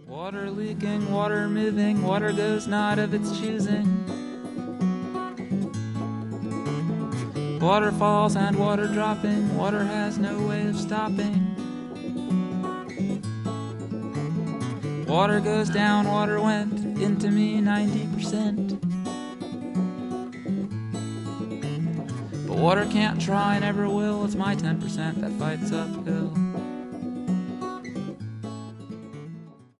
Water leaking, water moving, water goes not of its choosing. Water falls and water dropping, water has no way of stopping. Water goes down, water went into me 90%. But water can't try, never will, it's my 10% that fights uphill.